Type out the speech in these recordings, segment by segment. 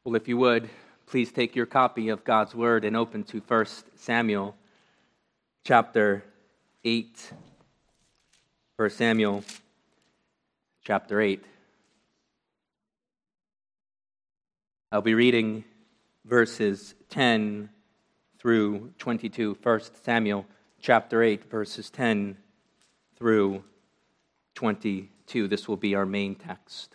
Well, if you would, please take your copy of God's Word and open to 1 Samuel chapter 8. 1 Samuel chapter 8. I'll be reading verses 10 through 22. 1 Samuel chapter 8, verses 10 through 22. This will be our main text.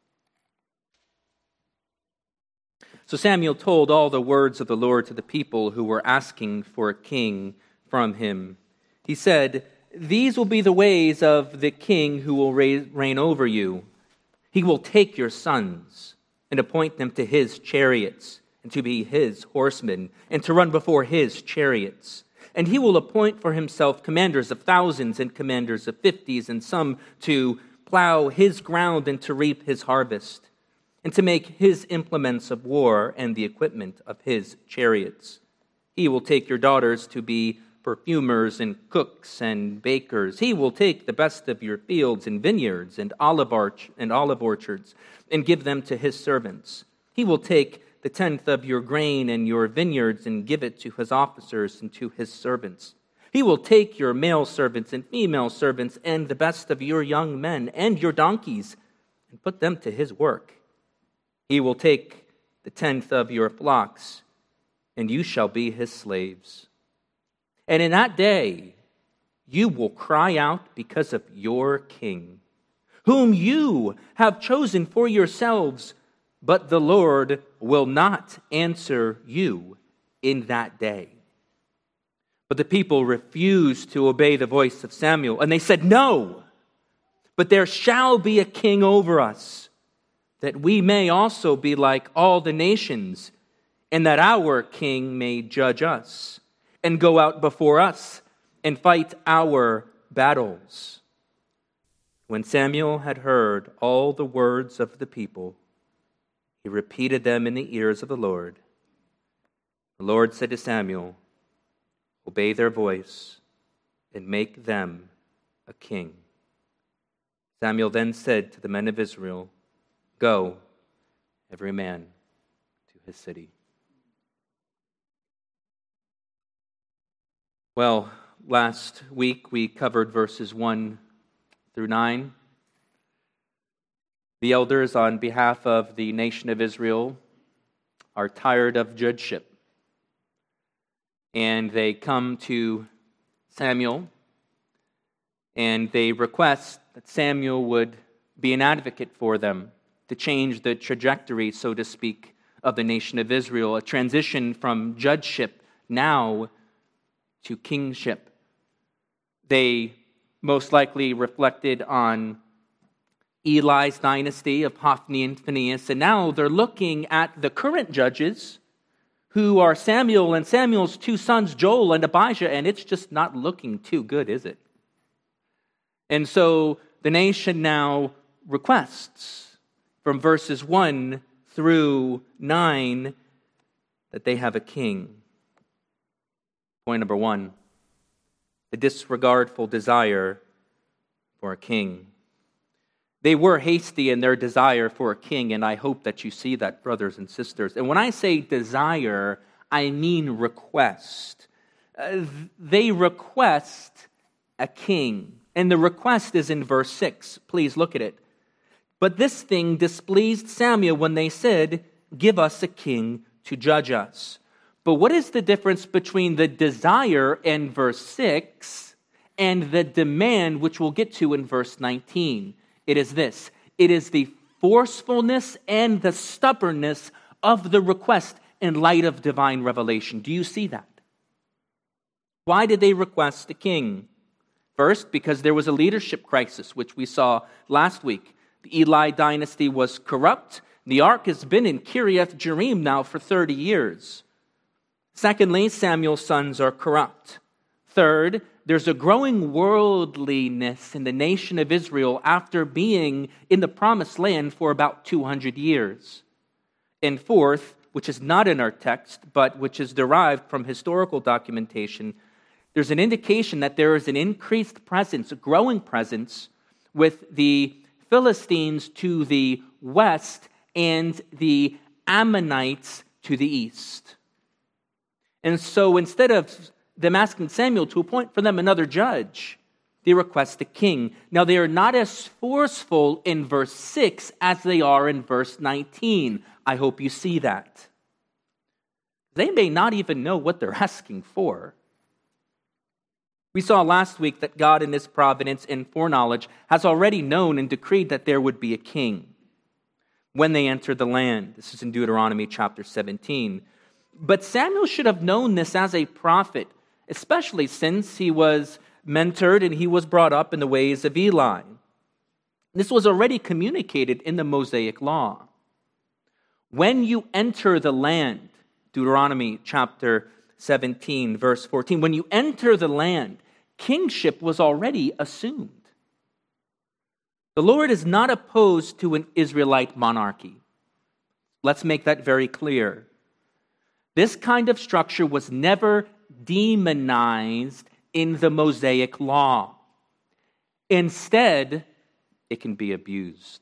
So Samuel told all the words of the Lord to the people who were asking for a king from him. He said, "These will be the ways of the king who will reign over you. He will take your sons and appoint them to his chariots and to be his horsemen and to run before his chariots. And he will appoint for himself commanders of thousands and commanders of 50s and some to plow his ground and to reap his harvest, and to make his implements of war and the equipment of his chariots. He will take your daughters to be perfumers and cooks and bakers. He will take the best of your fields and vineyards and olive orchards and give them to his servants. He will take the 10th of your grain and your vineyards and give it to his officers and to his servants. He will take your male servants and female servants and the best of your young men and your donkeys and put them to his work. He will take the 10th of your flocks, and you shall be his slaves. And in that day, you will cry out because of your king, whom you have chosen for yourselves, but the Lord will not answer you in that day." But the people refused to obey the voice of Samuel, and they said, "No, but there shall be a king over us, that we may also be like all the nations, and that our king may judge us, and go out before us, and fight our battles." When Samuel had heard all the words of the people, he repeated them in the ears of the Lord. The Lord said to Samuel, "Obey their voice, and make them a king." Samuel then said to the men of Israel, "Go, every man to his city." Well, last week we covered verses 1 through 9. The elders, on behalf of the nation of Israel, are tired of judgeship. And they come to Samuel, and they request that Samuel would be an advocate for them, to change the trajectory, so to speak, of the nation of Israel, a transition from judgeship now to kingship. They most likely reflected on Eli's dynasty of Hophni and Phinehas, and now they're looking at the current judges, who are Samuel and Samuel's two sons, Joel and Abijah, and it's just not looking too good, is it? And so the nation now requests, from verses 1 through 9, that they have a king. Point number 1, the disregardful desire for a king. They were hasty in their desire for a king, and I hope that you see that, brothers and sisters. And when I say desire, I mean request. They request a king, and the request is in verse 6. Please look at it. "But this thing displeased Samuel when they said, 'Give us a king to judge us.'" But what is the difference between the desire in verse 6 and the demand, which we'll get to in verse 19? It is this. It is the forcefulness and the stubbornness of the request in light of divine revelation. Do you see that? Why did they request a king? First, because there was a leadership crisis, which we saw last week. The Eli dynasty was corrupt. The ark has been in Kiriath Jearim now for 30 years. Secondly, Samuel's sons are corrupt. Third, there's a growing worldliness in the nation of Israel after being in the promised land for about 200 years. And fourth, which is not in our text, but which is derived from historical documentation, there's an indication that there is an increased presence, a growing presence, with the Philistines to the west and the Ammonites to the east. And so instead of them asking Samuel to appoint for them another judge, they request a king. Now, they are not as forceful in verse 6 as they are in verse 19. I hope you see that. They may not even know what they're asking for. We saw last week that God in His providence and foreknowledge has already known and decreed that there would be a king when they entered the land. This is in Deuteronomy chapter 17. But Samuel should have known this as a prophet, especially since he was mentored and he was brought up in the ways of Eli. This was already communicated in the Mosaic law. When you enter the land, Deuteronomy chapter 17, verse 14, when you enter the land, kingship was already assumed. The Lord is not opposed to an Israelite monarchy. Let's make that very clear. This kind of structure was never demonized in the Mosaic law. Instead, it can be abused.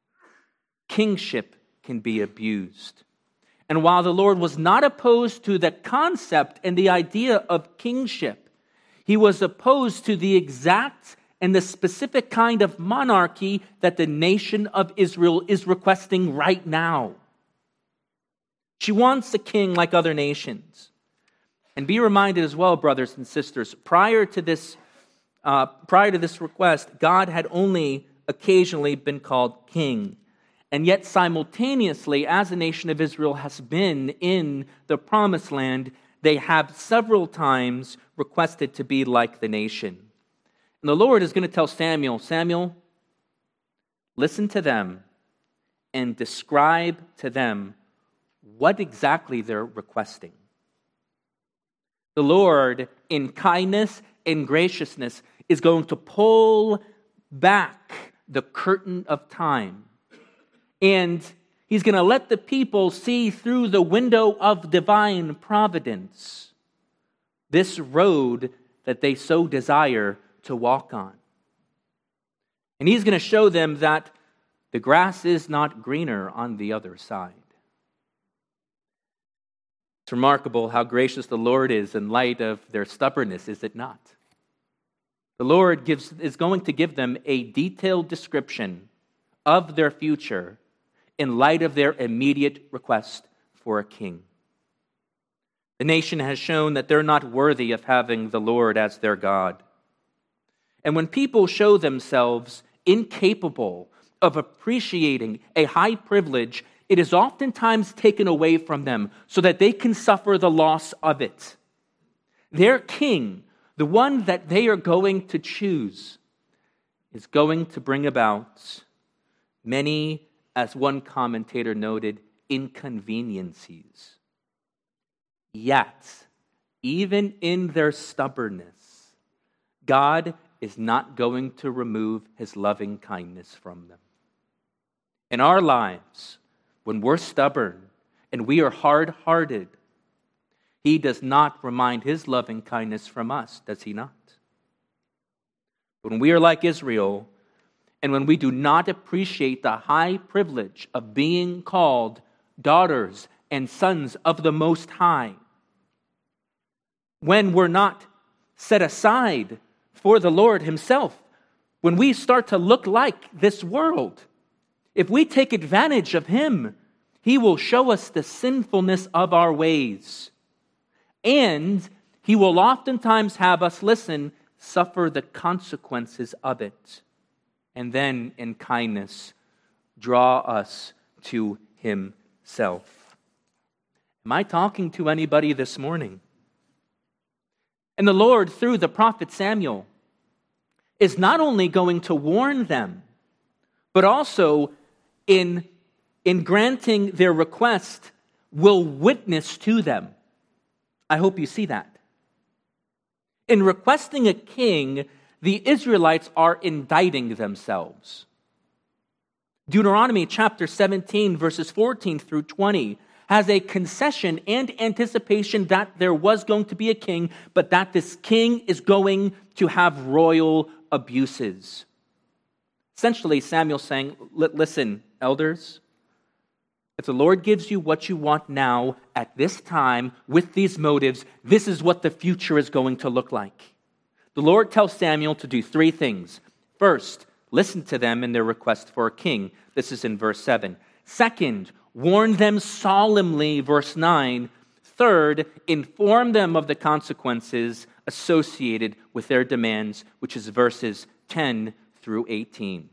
Kingship can be abused. And while the Lord was not opposed to the concept and the idea of kingship, He was opposed to the exact and the specific kind of monarchy that the nation of Israel is requesting right now. She wants a king like other nations. And be reminded as well, brothers and sisters, prior to this request, God had only occasionally been called king. And yet simultaneously, as the nation of Israel has been in the promised land, they have several times requested to be like the nation. And the Lord is going to tell Samuel, Samuel, listen to them and describe to them what exactly they're requesting. The Lord, in kindness and graciousness, is going to pull back the curtain of time. And He's going to let the people see through the window of divine providence this road that they so desire to walk on. And He's going to show them that the grass is not greener on the other side. It's remarkable how gracious the Lord is in light of their stubbornness, is it not? The Lord is going to give them a detailed description of their future in light of their immediate request for a king. The nation has shown that they're not worthy of having the Lord as their God. And when people show themselves incapable of appreciating a high privilege, it is oftentimes taken away from them so that they can suffer the loss of it. Their king, the one that they are going to choose, is going to bring about many, as one commentator noted, inconveniences. Yet, even in their stubbornness, God is not going to remove His loving kindness from them. In our lives, when we're stubborn and we are hard-hearted, He does not remind His loving kindness from us, does He not? When we are like Israel, and when we do not appreciate the high privilege of being called daughters and sons of the Most High, when we're not set aside for the Lord Himself, when we start to look like this world, if we take advantage of Him, He will show us the sinfulness of our ways. And He will oftentimes have us, suffer the consequences of it. And then, in kindness, draw us to Himself. Am I talking to anybody this morning? And the Lord, through the prophet Samuel, is not only going to warn them, but also in granting their request, will witness to them. I hope you see that. In requesting a king, the Israelites are indicting themselves. Deuteronomy chapter 17, verses 14 through 20, has a concession and anticipation that there was going to be a king, but that this king is going to have royal abuses. Essentially, Samuel's saying, listen, elders, If the Lord gives you what you want now, at this time, with these motives, this is what the future is going to look like. The Lord tells Samuel to do three things. First, listen to them in their request for a king. This is in verse 7. Second, warn them solemnly, verse 9. Third, inform them of the consequences associated with their demands, which is verses 10 through 18.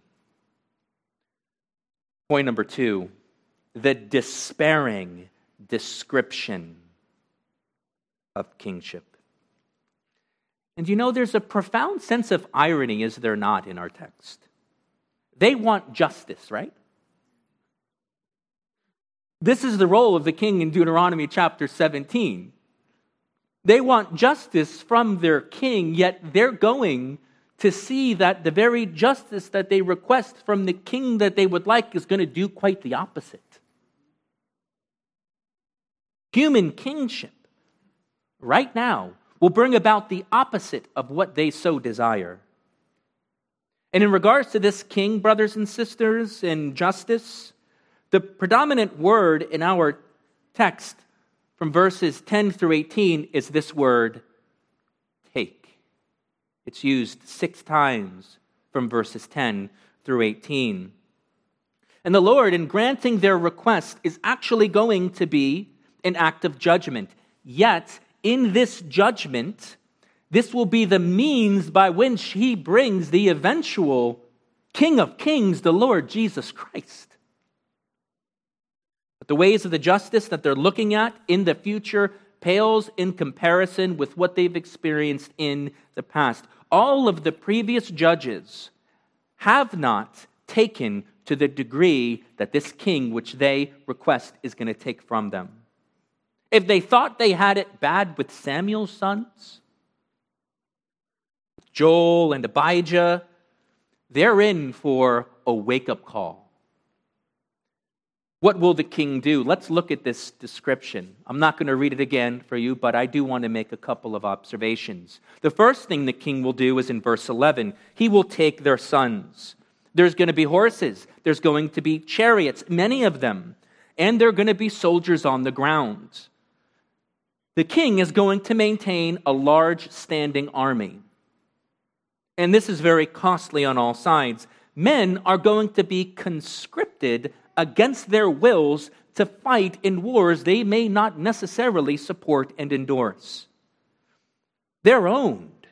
Point number 2, the despairing description of kingship. And you know, there's a profound sense of irony, is there not, in our text? They want justice, right? This is the role of the king in Deuteronomy chapter 17. They want justice from their king, yet they're going to see that the very justice that they request from the king that they would like is going to do quite the opposite. Human kingship, right now, will bring about the opposite of what they so desire. And in regards to this king, brothers and sisters, in justice, the predominant word in our text from verses 10 through 18 is this word, take. It's used 6 times from verses 10 through 18. And the Lord, in granting their request, is actually going to be an act of judgment. Yet, in this judgment, this will be the means by which he brings the eventual King of Kings, the Lord Jesus Christ. But the ways of the justice that they're looking at in the future pales in comparison with what they've experienced in the past. All of the previous judges have not taken to the degree that this king, which they request, is going to take from them. If they thought they had it bad with Samuel's sons, Joel and Abijah, they're in for a wake-up call. What will the king do? Let's look at this description. I'm not going to read it again for you, but I do want to make a couple of observations. The first thing the king will do is in verse 11. He will take their sons. There's going to be horses. There's going to be chariots, many of them. And there are going to be soldiers on the ground. The king is going to maintain a large standing army. And this is very costly on all sides. Men are going to be conscripted against their wills to fight in wars they may not necessarily support and endorse. They're owned.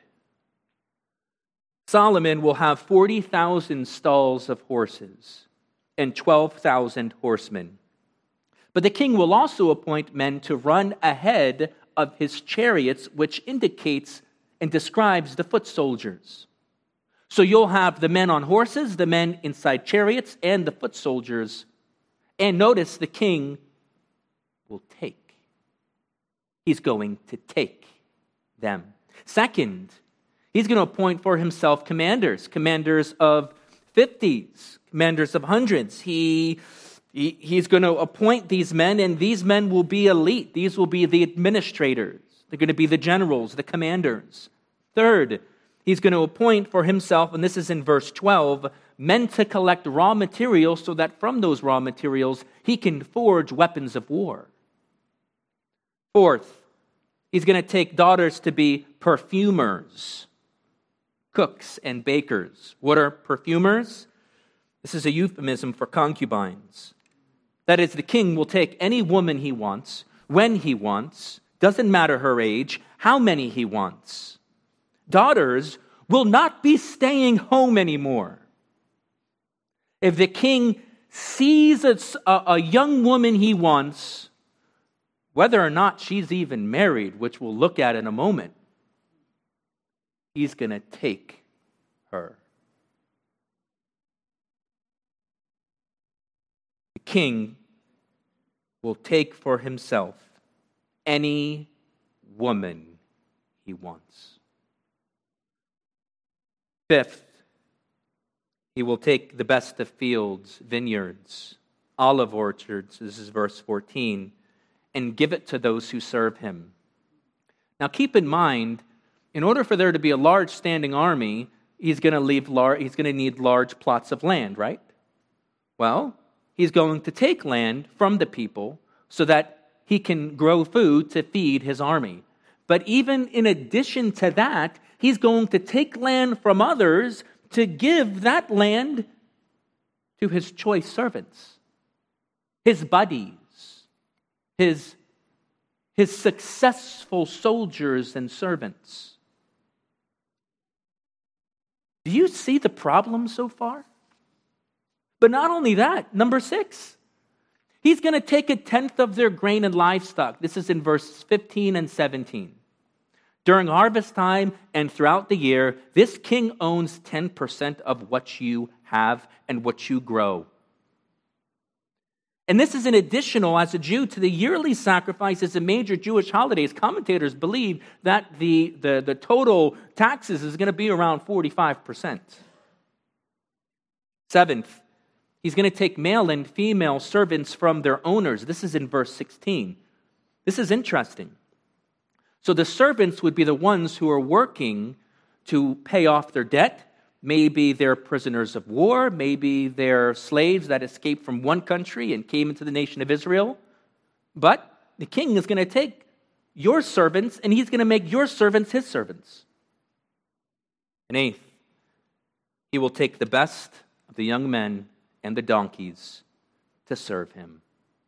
Solomon will have 40,000 stalls of horses and 12,000 horsemen. But the king will also appoint men to run ahead of his chariots, which indicates and describes the foot soldiers. So you'll have the men on horses, the men inside chariots, and the foot soldiers. And notice the king will take. He's going to take them. Second, he's going to appoint for himself commanders of 50s, commanders of hundreds. He's going to appoint these men, and these men will be elite. These will be the administrators. They're going to be the generals, the commanders. Third, he's going to appoint for himself, and this is in verse 12, men to collect raw materials so that from those raw materials he can forge weapons of war. Fourth, he's going to take daughters to be perfumers, cooks, and bakers. What are perfumers? This is a euphemism for concubines. That is, the king will take any woman he wants, when he wants, doesn't matter her age, how many he wants. Daughters will not be staying home anymore. If the king sees a young woman he wants, whether or not she's even married, which we'll look at in a moment, he's going to take her. The king will take for himself any woman he wants. Fifth, he will take the best of fields, vineyards, olive orchards, this is verse 14, and give it to those who serve him. Now keep in mind, in order for there to be a large standing army, he's going to need large plots of land, right? Well, he's going to take land from the people so that he can grow food to feed his army. But even in addition to that, he's going to take land from others to give that land to his choice servants, his buddies, his successful soldiers and servants. Do you see the problem so far? But not only that, number 6, he's going to take 1/10 of their grain and livestock. This is in verses 15 and 17. During harvest time and throughout the year, this king owns 10% of what you have and what you grow. And this is an additional, as a Jew, to the yearly sacrifices and major Jewish holidays. Commentators believe that the total taxes is going to be around 45%. 7th, he's going to take male and female servants from their owners. This is in verse 16. This is interesting. So the servants would be the ones who are working to pay off their debt. Maybe they're prisoners of war. Maybe they're slaves that escaped from one country and came into the nation of Israel. But the king is going to take your servants and he's going to make your servants his servants. And 8th, he will take the best of the young men and the donkeys to serve him.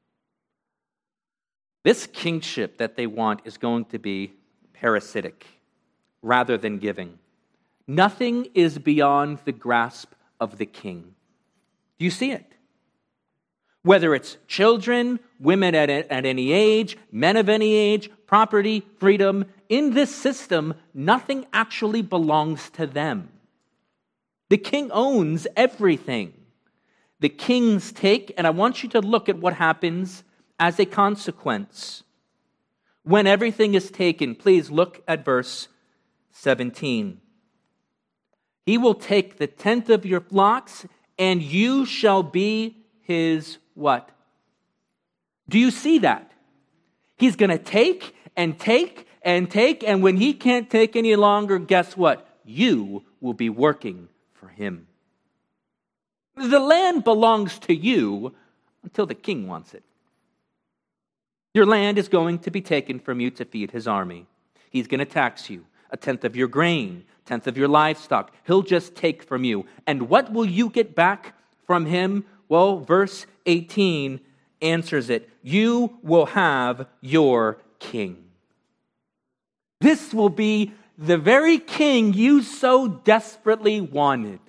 This kingship that they want is going to be parasitic rather than giving. Nothing is beyond the grasp of the king. Do you see it? Whether it's children, women at any age, men of any age, property, freedom, in this system, nothing actually belongs to them. The king owns everything. The kings take, and I want you to look at what happens as a consequence. When everything is taken, please look at verse 17. He will take the 10th of your flocks, and you shall be his what? Do you see that? He's going to take and take and take, and when he can't take any longer, guess what? You will be working for him. The land belongs to you until the king wants it. Your land is going to be taken from you to feed his army. He's going to tax you 1/10 of your grain, 1/10 of your livestock. He'll just take from you. And what will you get back from him? Well, verse 18 answers it. You will have your king. This will be the very king you so desperately wanted.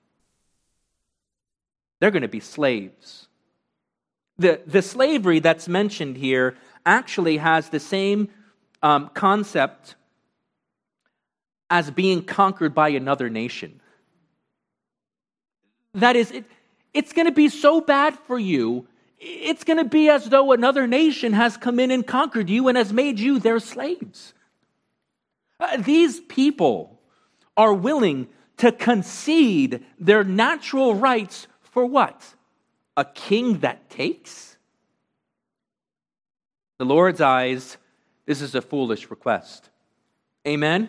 They're going to be slaves. The slavery that's mentioned here actually has the same concept as being conquered by another nation. That is, it's going to be so bad for you, it's going to be as though another nation has come in and conquered you and has made you their slaves. These people are willing to concede their natural rights for what? A king that takes? In the Lord's eyes, this is a foolish request. Amen?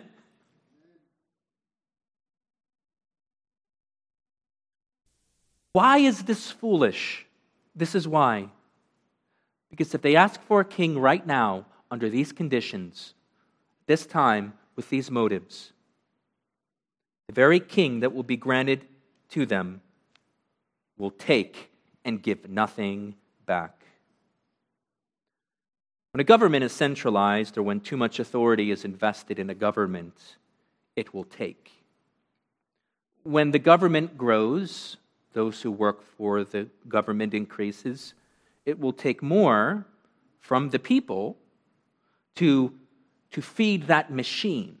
Why is this foolish? This is why. Because if they ask for a king right now, under these conditions, this time, with these motives, the very king that will be granted to them will take and give nothing back. When a government is centralized or when too much authority is invested in a government, it will take. When the government grows, those who work for the government increases, it will take more from the people to feed that machine.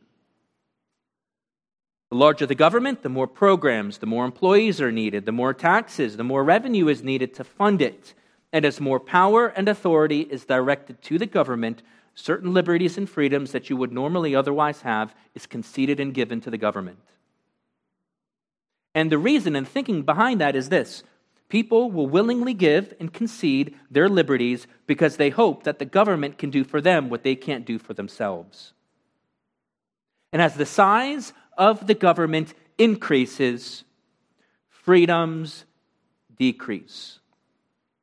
The larger the government, the more programs, the more employees are needed, the more taxes, the more revenue is needed to fund it. And as more power and authority is directed to the government, certain liberties and freedoms that you would normally otherwise have is conceded and given to the government. And the reason and thinking behind that is this: people will willingly give and concede their liberties because they hope that the government can do for them what they can't do for themselves. And as the size of the government increases, freedoms decrease.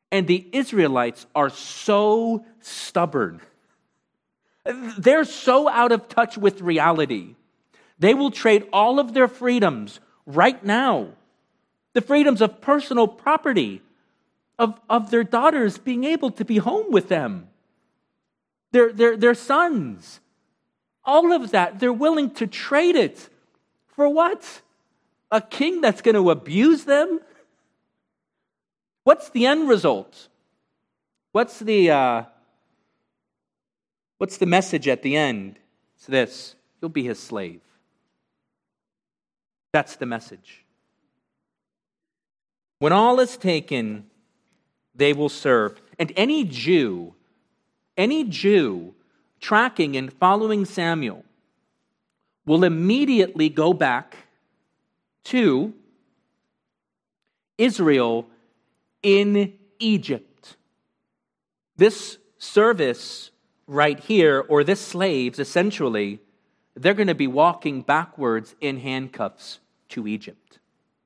And the Israelites are so stubborn. They're so out of touch with reality. They will trade all of their freedoms right now. The freedoms of personal property, of their daughters being able to be home with them, their sons. All of that, they're willing to trade it. For what? A king that's going to abuse them? What's the end result? What's the message at the end? It's this: you'll be his slave. That's the message. When all is taken, they will serve. And any Jew tracking and following Samuel will immediately go back to Israel in Egypt. This service right here, or this slaves, essentially, they're going to be walking backwards in handcuffs to Egypt.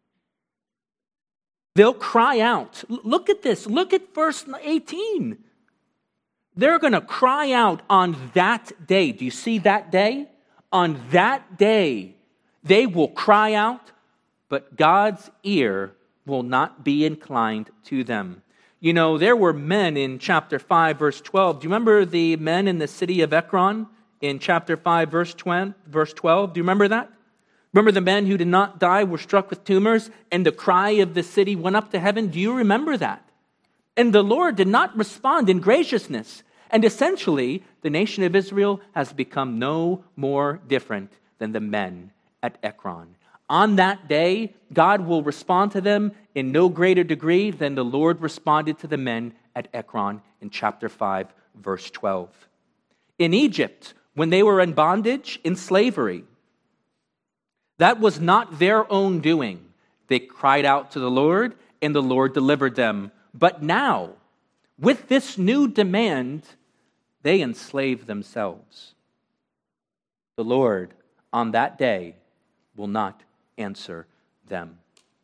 They'll cry out. Look at this. Look at verse 18. They're going to cry out on that day. Do you see that day? On that day, they will cry out, but God's ear will not be inclined to them. You know, there were men in chapter 5, verse 12. Do you remember the men in the city of Ekron in chapter 5, verse 12? Do you remember that? Remember the men who did not die were struck with tumors, and the cry of the city went up to heaven? Do you remember that? And the Lord did not respond in graciousness. And essentially, the nation of Israel has become no more different than the men at Ekron. On that day, God will respond to them in no greater degree than the Lord responded to the men at Ekron in chapter 5, verse 12. In Egypt, when they were in bondage, in slavery, that was not their own doing. They cried out to the Lord, and the Lord delivered them. But now, with this new demand, they enslave themselves. The Lord, on that day, will not answer them.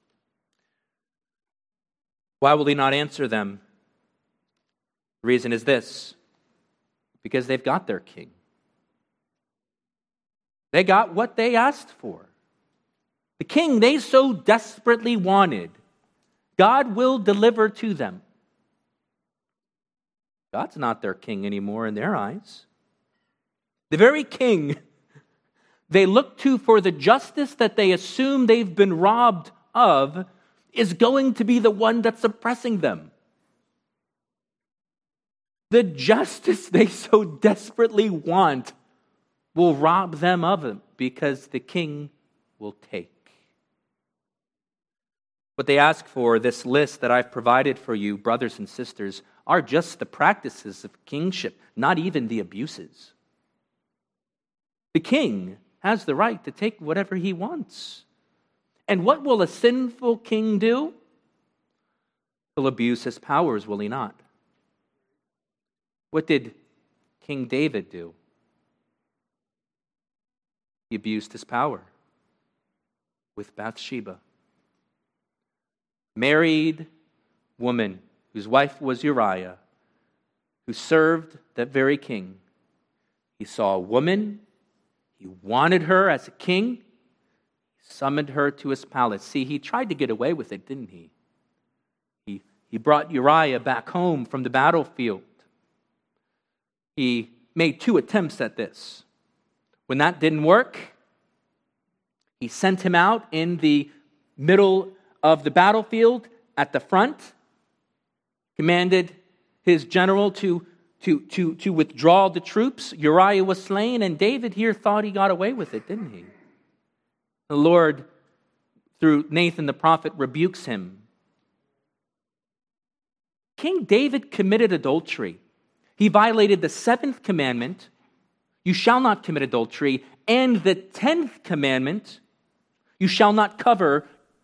Why will he not answer them? The reason is this: because they've got their king. They got what they asked for. The king they so desperately wanted, God will deliver to them. God's not their king anymore in their eyes. The very king they look to for the justice that they assume they've been robbed of is going to be the one that's oppressing them. The justice they so desperately want will rob them of it because the king will take. What they ask for, this list that I've provided for you, brothers and sisters, are just the practices of kingship, not even the abuses. The king has the right to take whatever he wants. And what will a sinful king do? He'll abuse his powers, will he not? What did King David do? He abused his power with Bathsheba. Married woman whose wife was Uriah, who served that very king. He saw a woman, he wanted her as a king, he summoned her to his palace. See, he tried to get away with it, didn't he? He brought Uriah back home from the battlefield. He made 2 attempts at this. When that didn't work, he sent him out in the middle of the battlefield at the front, commanded his general to withdraw the troops. Uriah was slain, and David here thought he got away with it, didn't he? The Lord, through Nathan the prophet, rebukes him. King David committed adultery. He violated the 7th commandment, you shall not commit adultery, and the 10th commandment, you shall not covet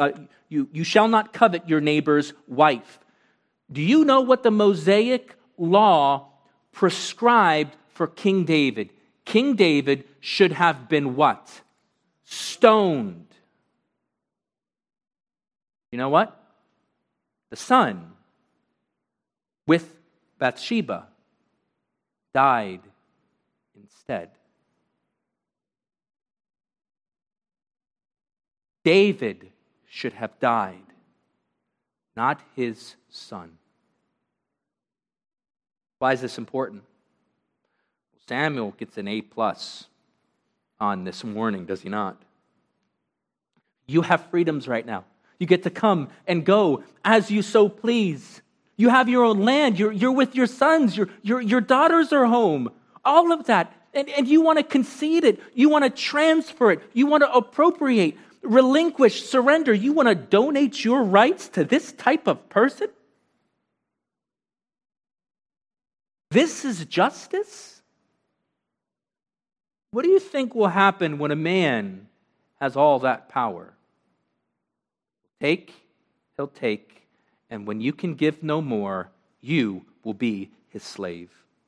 your neighbor's wife. Do you know what the Mosaic law prescribed for King David? King David should have been what? Stoned. You know what? The son with Bathsheba died instead. David should have died, not his son. Why is this important? Samuel gets an A+ on this warning, does he not? You have freedoms right now. You get to come and go as you so please. You have your own land. You're with your sons. Your daughters are home. All of that. And you want to concede it. You want to transfer it. You want to appropriate, relinquish, surrender. You want to donate your rights to this type of person? This is justice? What do you think will happen when a man has all that power? He'll take, and when you can give no more, you will be his slave.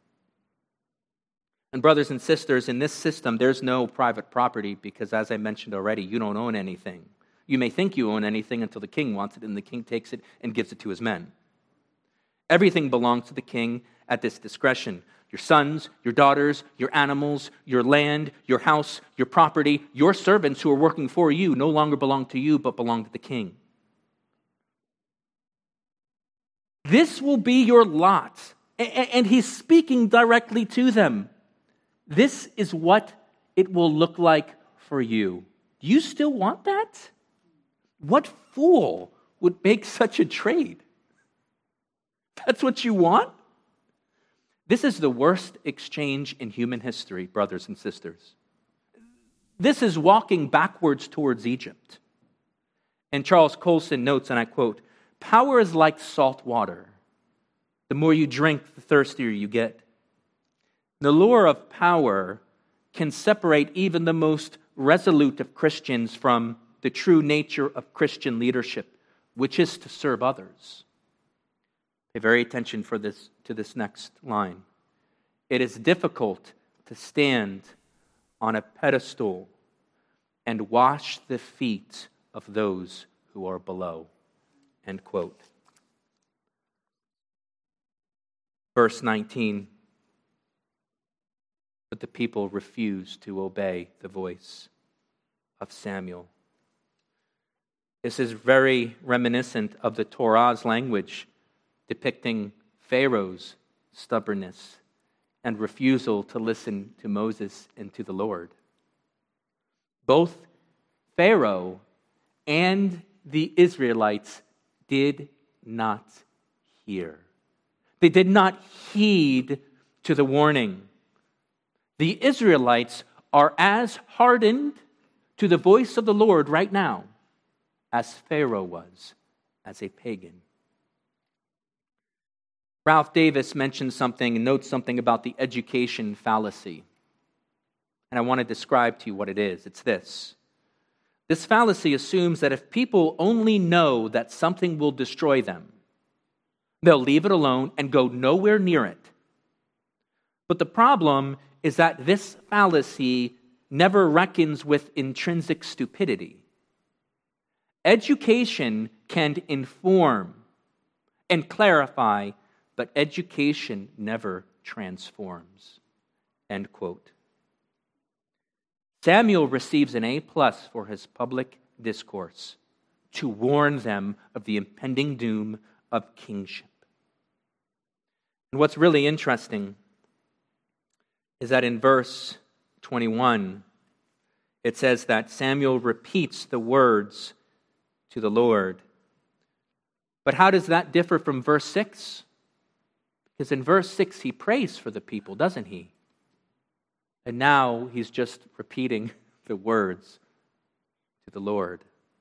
And brothers and sisters, in this system, there's no private property because, as I mentioned already, you don't own anything. You may think you own anything until the king wants it, and the king takes it and gives it to his men. Everything belongs to the king at this discretion. Your sons, your daughters, your animals, your land, your house, your property, your servants who are working for you no longer belong to you, but belong to the king. This will be your lot. And he's speaking directly to them. This is what it will look like for you. Do you still want that? What fool would make such a trade? That's what you want? This is the worst exchange in human history, brothers and sisters. This is walking backwards towards Egypt. And Charles Colson notes, and I quote, "Power is like salt water. The more you drink, the thirstier you get. The lure of power can separate even the most resolute of Christians from the true nature of Christian leadership, which is to serve others." Pay very attention to this next line. It is difficult to stand on a pedestal and wash the feet of those who are below. End quote. Verse 19. But the people refused to obey the voice of Samuel. This is very reminiscent of the Torah's language, depicting Pharaoh's stubbornness and refusal to listen to Moses and to the Lord. Both Pharaoh and the Israelites did not hear. They did not heed to the warning. The Israelites are as hardened to the voice of the Lord right now as Pharaoh was as a pagan. Ralph Davis mentions something and notes something about the education fallacy. And I want to describe to you what it is. It's this. This fallacy assumes that if people only know that something will destroy them, they'll leave it alone and go nowhere near it. But the problem is that this fallacy never reckons with intrinsic stupidity. Education can inform and clarify, but education never transforms. End quote. Samuel receives an A+ for his public discourse to warn them of the impending doom of kingship. And what's really interesting is that in verse 21, it says that Samuel repeats the words to the Lord. But how does that differ from verse 6? Because in verse 6, he prays for the people, doesn't he? And now he's just repeating the words to the Lord.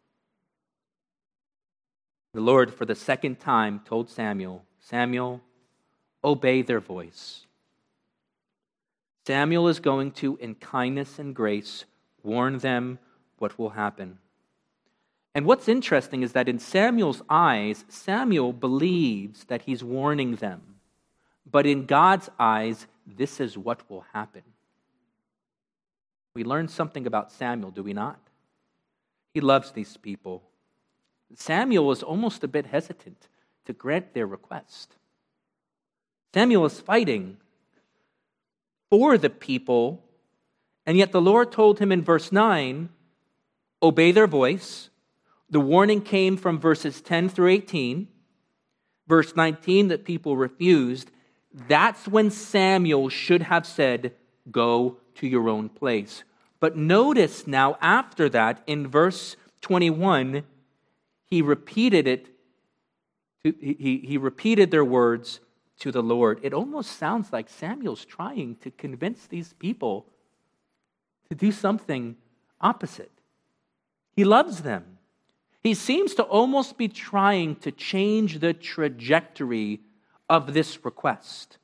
The Lord, for the second time, told Samuel, "Samuel, obey their voice." Samuel is going to, in kindness and grace, warn them what will happen. And what's interesting is that in Samuel's eyes, Samuel believes that he's warning them. But in God's eyes, this is what will happen. We learn something about Samuel, do we not? He loves these people. Samuel was almost a bit hesitant to grant their request. Samuel is fighting for the people, and yet the Lord told him in verse 9, obey their voice. The warning came from verses 10 through 18. Verse 19, that people refused. That's when Samuel should have said, go to your own place. But notice now after that, in verse 21, he repeated it. He repeated their words to the Lord. It almost sounds like Samuel's trying to convince these people to do something opposite. He loves them. He seems to almost be trying to change the trajectory of this request.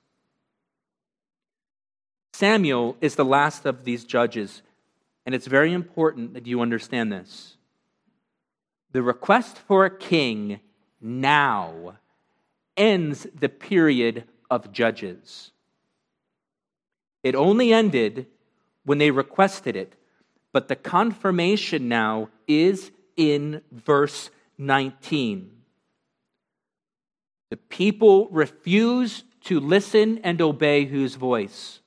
Samuel is the last of these judges, and it's very important that you understand this. The request for a king now ends the period of judges. It only ended when they requested it, but the confirmation now is in verse 19. The people refuse to listen and obey whose voice?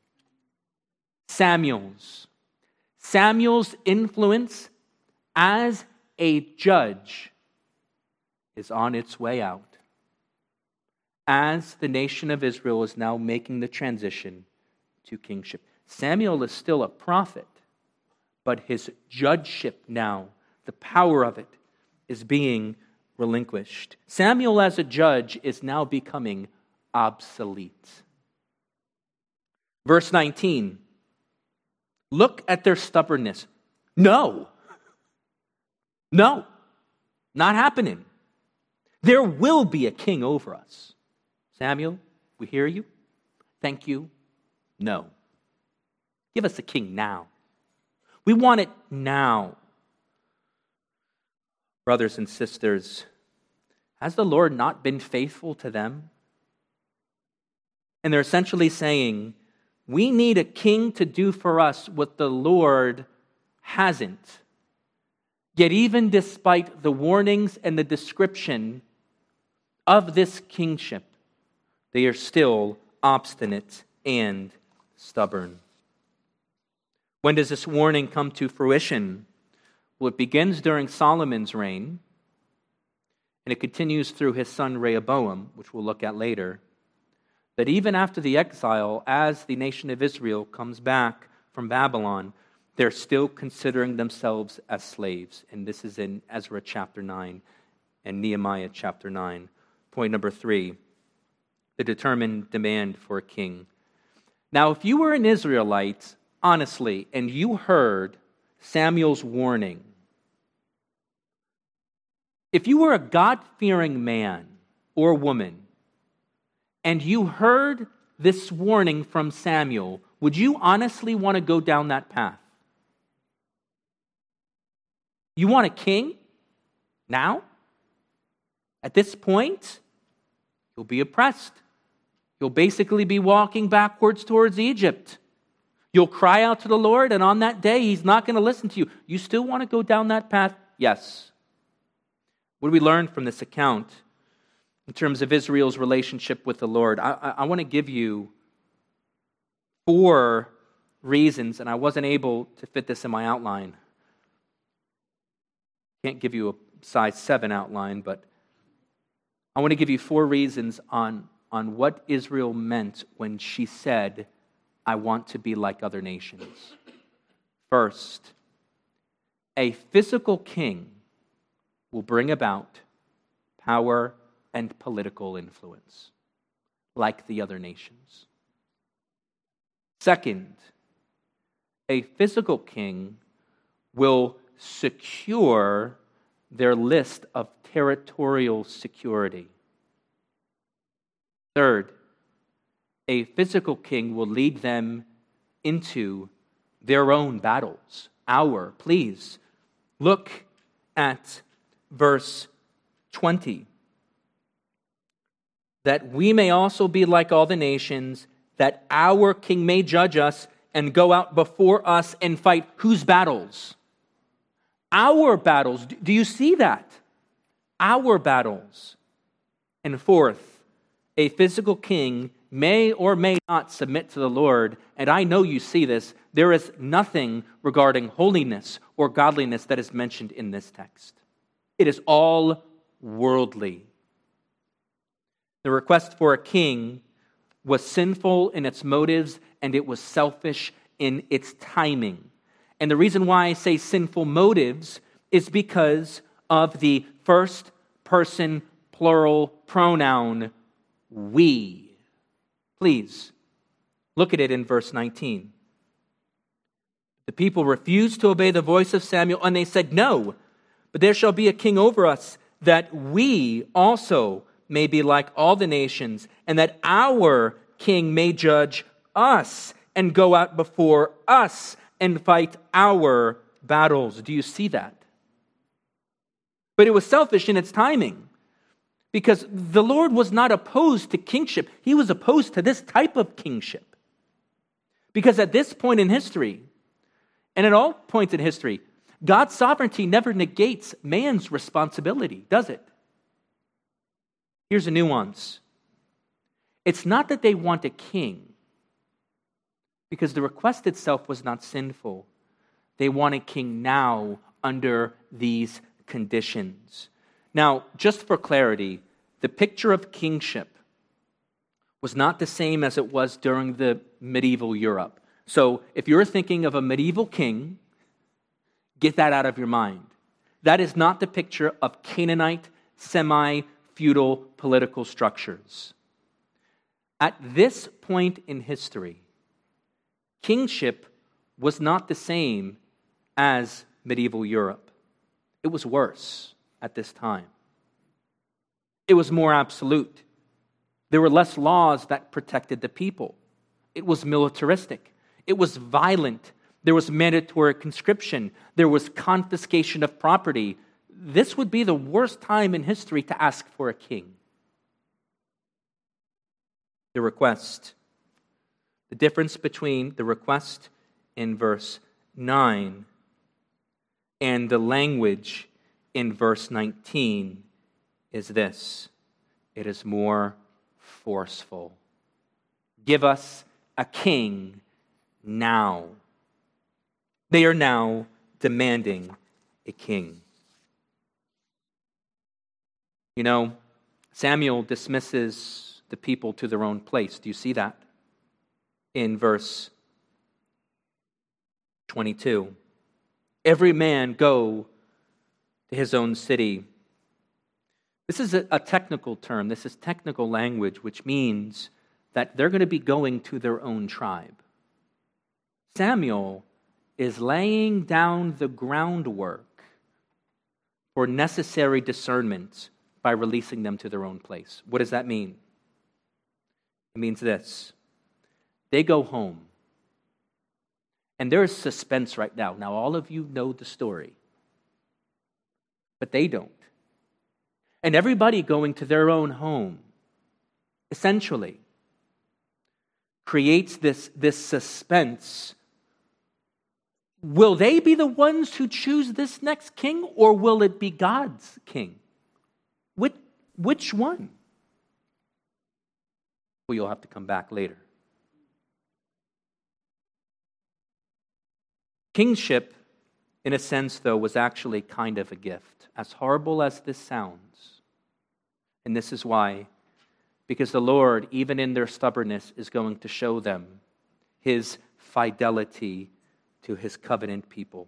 Samuel's. Samuel's influence as a judge is on its way out, as the nation of Israel is now making the transition to kingship. Samuel is still a prophet, but his judgeship now, the power of it, is being relinquished. Samuel as a judge is now becoming obsolete. Verse 19, look at their stubbornness. No, not happening. There will be a king over us. Samuel, we hear you. Thank you. No. Give us a king now. We want it now. Brothers and sisters, has the Lord not been faithful to them? And they're essentially saying, we need a king to do for us what the Lord hasn't. Yet even despite the warnings and the description of this kingship, they are still obstinate and stubborn. When does this warning come to fruition? Well, it begins during Solomon's reign, and it continues through his son Rehoboam, which we'll look at later. That even after the exile, as the nation of Israel comes back from Babylon, they're still considering themselves as slaves. And this is in Ezra chapter 9 and Nehemiah chapter 9. Point number 3, the determined demand for a king. Now, if you were an Israelite, honestly, and you heard Samuel's warning, if you were a God-fearing man or woman, and you heard this warning from Samuel, would you honestly want to go down that path? You want a king? Now? At this point, you'll be oppressed. You'll basically be walking backwards towards Egypt. You'll cry out to the Lord, and on that day, He's not going to listen to you. You still want to go down that path? Yes. What do we learn from this account in terms of Israel's relationship with the Lord? I want to give you 4 reasons, and I wasn't able to fit this in my outline. Can't give you a size 7 outline, but I want to give you 4 reasons on what Israel meant when she said, I want to be like other nations. First, a physical king will bring about power and political influence, like the other nations. Second, a physical king will secure their list of territorial security. Third, a physical king will lead them into their own battles. Please look at verse 20. That we may also be like all the nations, that our king may judge us and go out before us and fight. Whose battles? Our battles. Do you see that? Our battles. And fourth, A physical king may or may not submit to the Lord, and I know you see this. There is nothing regarding holiness or godliness that is mentioned in this text. It is all worldly. The request for a king was sinful in its motives, and it was selfish in its timing. And the reason why I say sinful motives is because of the first person plural pronoun, we. Please, look at it in verse 19. The people refused to obey the voice of Samuel, and they said, "No, but there shall be a king over us, that we also may be like all the nations, and that our king may judge us and go out before us and fight our battles." Do you see that? But it was selfish in its timing, because the Lord was not opposed to kingship. He was opposed to this type of kingship. Because at this point in history, and at all points in history, God's sovereignty never negates man's responsibility, does it? Here's a nuance. It's not that they want a king, because the request itself was not sinful. They want a king now under these conditions. Now, just for clarity, the picture of kingship was not the same as it was during the medieval Europe. So if you're thinking of a medieval king, get that out of your mind. That is not the picture of Canaanite, semi-feudal political structures. At this point in history, kingship was not the same as medieval Europe. It was worse at this time. It was more absolute. There were less laws that protected the people. It was militaristic. It was violent. There was mandatory conscription. There was confiscation of property. This would be the worst time in history to ask for a king. The request. The difference between the request in verse 9 and the language in verse 19 is this: it is more forceful. Give us a king now. They are now demanding a king. You know, Samuel dismisses the people to their own place. Do you see that? In verse 22. Every man go to his own city. This is a technical term. This is technical language, which means that they're going to be going to their own tribe. Samuel is laying down the groundwork for necessary discernment by releasing them to their own place. What does that mean? It means this: they go home. And there is suspense right now. Now, all of you know the story, but they don't. And everybody going to their own home, essentially, creates this suspense. Will they be the ones who choose this next king, or will it be God's king? Which one? Well, you'll have to come back later. Kingship, in a sense, though, was actually kind of a gift, as horrible as this sounds. And this is why, because the Lord, even in their stubbornness, is going to show them His fidelity to His covenant people.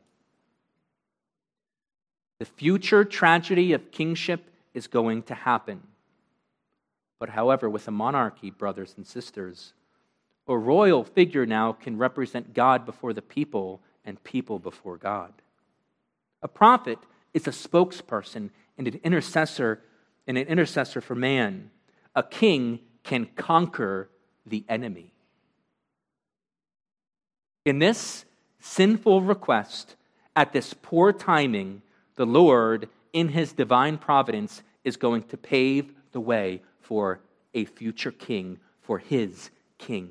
The future tragedy of kingship is going to happen. But however, with a monarchy, brothers and sisters, a royal figure now can represent God before the people and people before God. A prophet is a spokesperson and an intercessor for man. A king can conquer the enemy. In this sinful request, at this poor timing, the Lord, in His divine providence, is going to pave the way for a future king, for His king.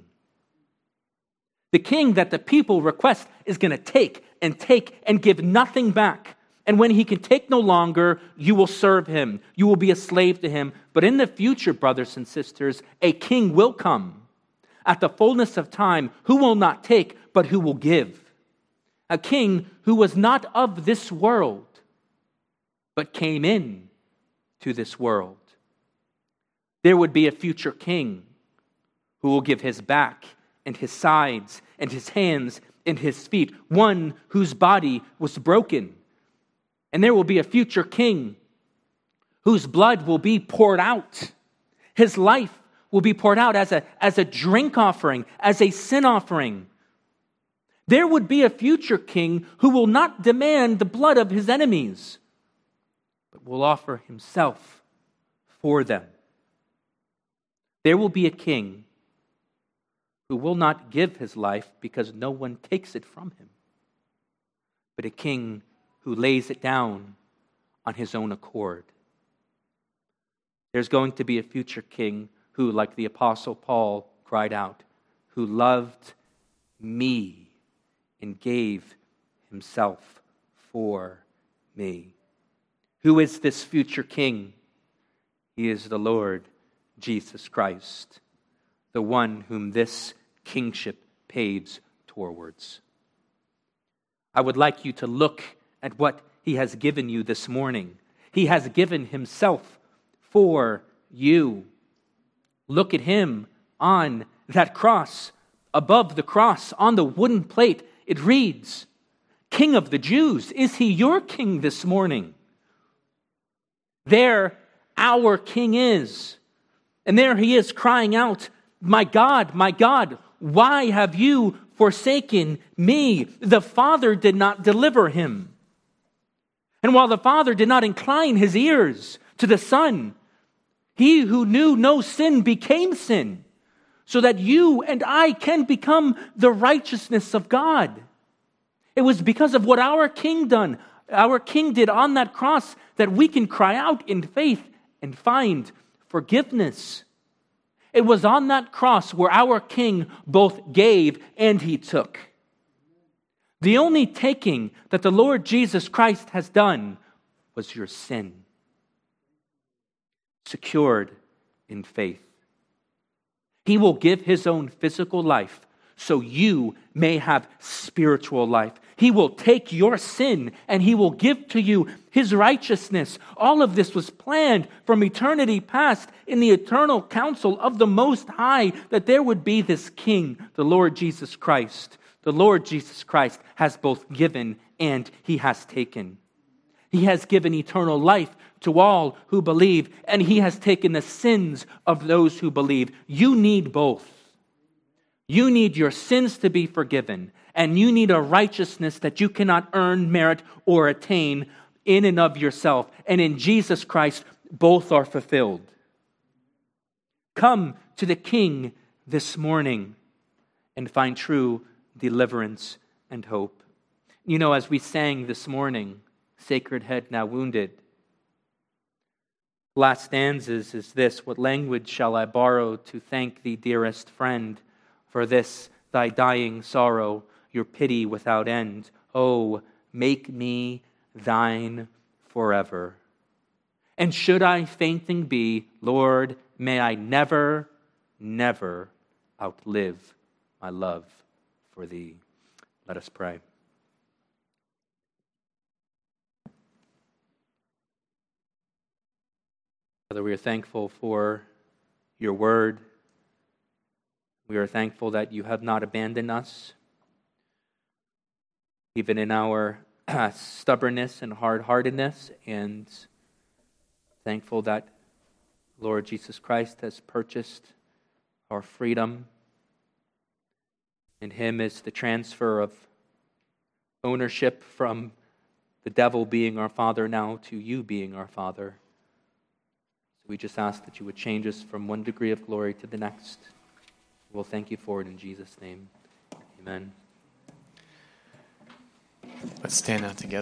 The king that the people request is going to take and give nothing back. And when he can take no longer, you will serve him. You will be a slave to him. But in the future, brothers and sisters, a king will come at the fullness of time, who will not take, but who will give. A king who was not of this world, but came in to this world. There would be a future king who will give his back and his sides and his hands and his feet, one whose body was broken. And there will be a future king whose blood will be poured out. His life will be poured out as a drink offering, as a sin offering. There would be a future king who will not demand the blood of his enemies, but will offer himself for them. There will be a king who will not give his life because no one takes it from him, but a king who lays it down on his own accord. There's going to be a future king who, like the Apostle Paul cried out, who loved me and gave himself for me. Who is this future king? He is the Lord Jesus Christ, the one whom this kingship paves towards. I would like you to look at what he has given you this morning. He has given himself for you. Look at him on that cross. Above the cross, on the wooden plate, it reads, King of the Jews. Is he your king this morning? There our king is. And there he is crying out, my God, why have you forsaken me? The Father did not deliver him. And while the Father did not incline his ears to the Son, he who knew no sin became sin, so that you and I can become the righteousness of God. It was because of what our King did on that cross that we can cry out in faith and find forgiveness. It was on that cross where our King both gave and he took. The only taking that the Lord Jesus Christ has done was your sin, secured in faith. He will give his own physical life so you may have spiritual life. He will take your sin and he will give to you his righteousness. All of this was planned from eternity past in the eternal counsel of the Most High, that there would be this King, the Lord Jesus Christ. The Lord Jesus Christ has both given and he has taken. He has given eternal life to all who believe, and he has taken the sins of those who believe. You need both. You need your sins to be forgiven, and you need a righteousness that you cannot earn, merit, or attain in and of yourself. And in Jesus Christ, both are fulfilled. Come to the King this morning and find true deliverance and hope. You know, as we sang this morning, Sacred Head Now Wounded, last stanzas is this: what language shall I borrow to thank thee, dearest friend, for this thy dying sorrow, your pity without end? Oh, make me thine forever. And should I fainting be, Lord, may I never, never outlive my love for thee. Let us pray. Father, we are thankful for your word. We are thankful that you have not abandoned us, even in our stubbornness and hard-heartedness, and thankful that Lord Jesus Christ has purchased our freedom. In him is the transfer of ownership from the devil being our father now to you being our Father. So we just ask that you would change us from one degree of glory to the next. We'll thank you for it in Jesus' name. Amen. Let's stand out together.